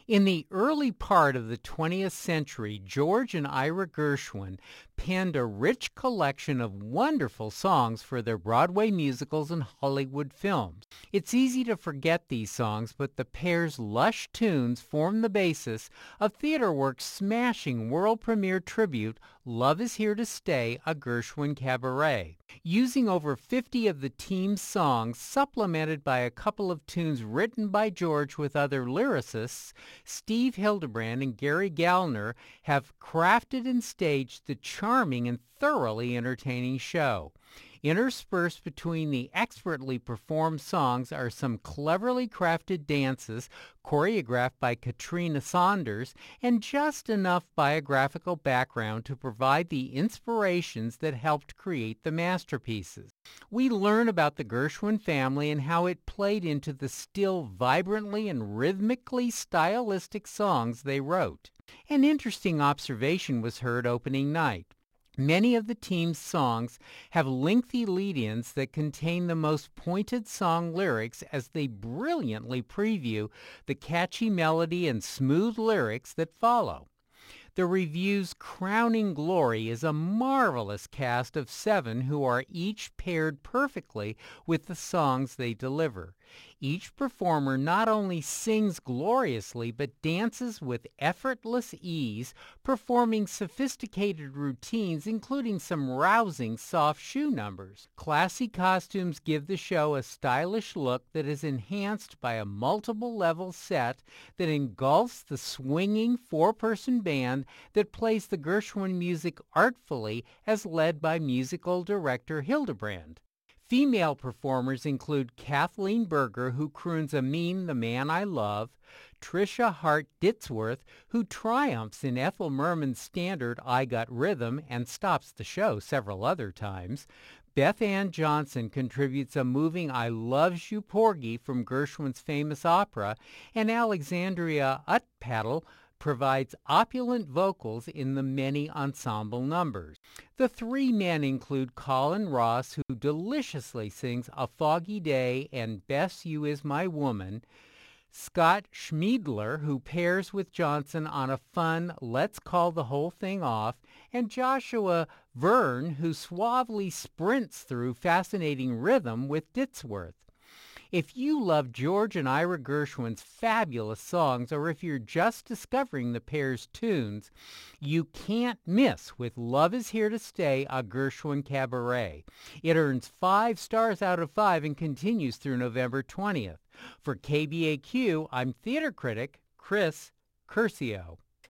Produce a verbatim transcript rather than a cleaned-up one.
In the early part of the twentieth century, George and Ira Gershwin penned a rich collection of wonderful songs for their Broadway musicals and Hollywood films. It's easy to forget these songs, but the pair's lush tunes form the basis of TheaterWorks' smashing world premiere tribute, Love Is Here to Stay, a Gershwin cabaret. Using over fifty of the team's songs, supplemented by a couple of tunes written by George with other lyricists, Steve Hildebrand and Gary Gallner have crafted and staged the charming and thoroughly entertaining show. Interspersed between the expertly performed songs are some cleverly crafted dances choreographed by Katrina Saunders and just enough biographical background to provide the inspirations that helped create the masterpieces. We learn about the Gershwin family and how it played into the still vibrantly and rhythmically stylistic songs they wrote. An interesting observation was heard opening night. Many of the team's songs have lengthy lead-ins that contain the most pointed song lyrics as they brilliantly preview the catchy melody and smooth lyrics that follow. The review's crowning glory is a marvelous cast of seven who are each paired perfectly with the songs they deliver. Each performer not only sings gloriously but dances with effortless ease, performing sophisticated routines including some rousing soft shoe numbers. Classy costumes give the show a stylish look that is enhanced by a multiple-level set that engulfs the swinging four-person band that plays the Gershwin music artfully as led by musical director Hildebrand. Female performers include Kathleen Berger, who croons Amin, the Man I Love, Trisha Hart Ditzworth, who triumphs in Ethel Merman's standard I Got Rhythm and stops the show several other times, Beth Ann Johnson contributes a moving I Loves You Porgy from Gershwin's famous opera, and Alexandria Utpaddle provides opulent vocals in the many ensemble numbers. The three men include Colin Ross, who deliciously sings A Foggy Day and Bess You Is My Woman, Scott Schmiedler, who pairs with Johnson on a fun Let's Call the Whole Thing Off, and Joshua Verne, who suavely sprints through fascinating rhythm with Ditzworth. If you love George and Ira Gershwin's fabulous songs, or if you're just discovering the pair's tunes, you can't miss with Love Is Here to Stay, a Gershwin cabaret. It earns five stars out of five and continues through November twentieth. For K B A Q, I'm theater critic Chris Curcio.